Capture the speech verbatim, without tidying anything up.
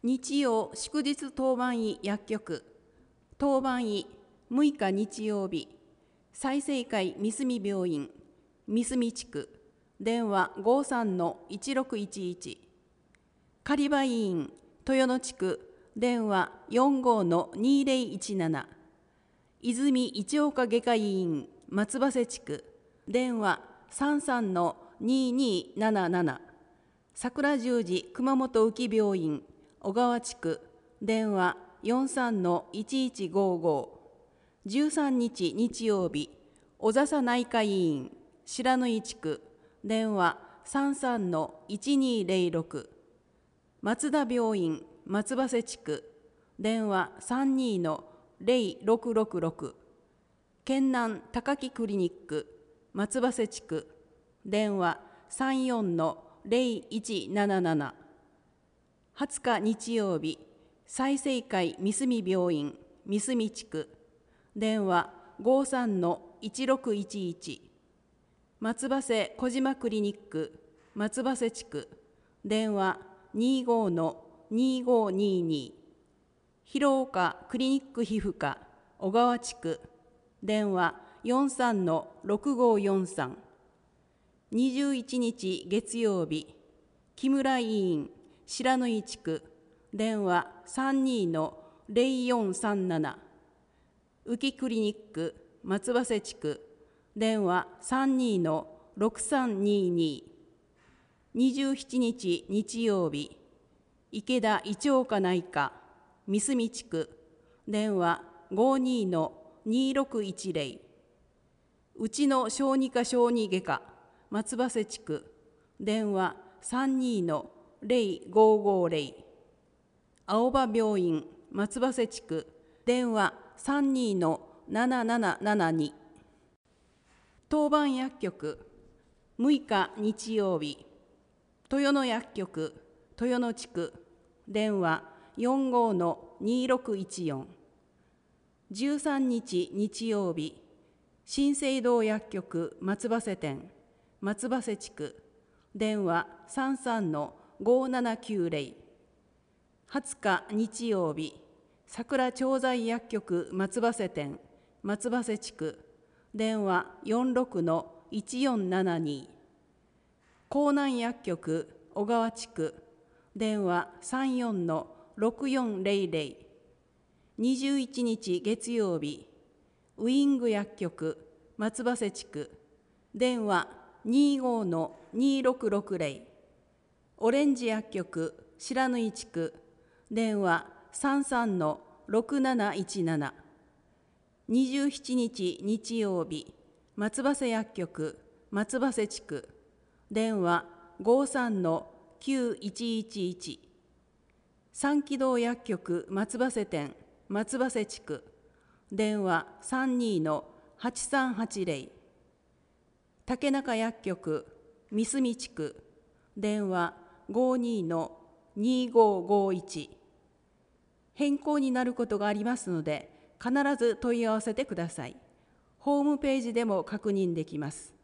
日曜祝日当番医薬局当番医むいか日曜日済生会三隅病院三隅地区電話 ごさんのいちろくいちいち 狩場医院豊野地区電話 よんごのにぜろいちなな 泉一岡外科医院松葉瀬地区電話 さんさんのにになななな 桜十字熊本浮病院小川地区電話 よんさんのいちいちごご じゅうさんにち日曜日小笹内科医院白縫地区電話 さんさんのいちにぜろろく 松田病院松葉瀬地区電話 さんにのぜろろくろくろく 県南高木クリニック松葉瀬地区電話 さんよんのぜろいちなななな はつか日曜日済生会三隅病院三隅地区電話 ごさんのいちろくいちいち 松葉瀬小島クリニック松葉瀬地区電話 にごのにごにに 広岡クリニック皮膚科小川地区電話 よんさんのろくごよんさん にじゅういちにち月曜日木村医院白縫地区電話 さんにのぜろよんさんなな 浮クリニック松葉瀬地区電話 さんにのろくさんにに にじゅうしちにち日曜日池田一岡内科三隅地区電話 ごにのにろくいちぜろ 内野小児科小児外科松葉瀬地区電話 さんにのぜろごごぜろ 青葉病院松葉瀬地区電話 さんにのななななななに 当番薬局むいか日曜日豊野薬局豊野地区電話 よんごのにろくいちよん じゅうさんにち日曜日新生堂薬局松葉瀬店松葉瀬地区電話 さんさんのごななきゅうぜろ はつか日曜日桜調剤薬局松葉瀬店松葉瀬地区電話 よんろくのいちよんななに 江南薬局小川地区電話 さんよんのろくよんぜろぜろ にじゅういちにち月曜日ウイング薬局松葉瀬地区電話 にごのにろくろくぜろ オレンジ薬局白縫地区電話 さんさんのろくなないちなな にじゅうしちにち日曜日松葉瀬薬局松葉瀬地区電話 ごさんのきゅういちいちいち 三気道薬局松葉瀬店松葉瀬地区電話 さんにのはちさんはちぜろ 竹中薬局三隅地区電話 ごにのにごごいち 変更になることがありますので必ず問い合わせてください。ホームページでも確認できます。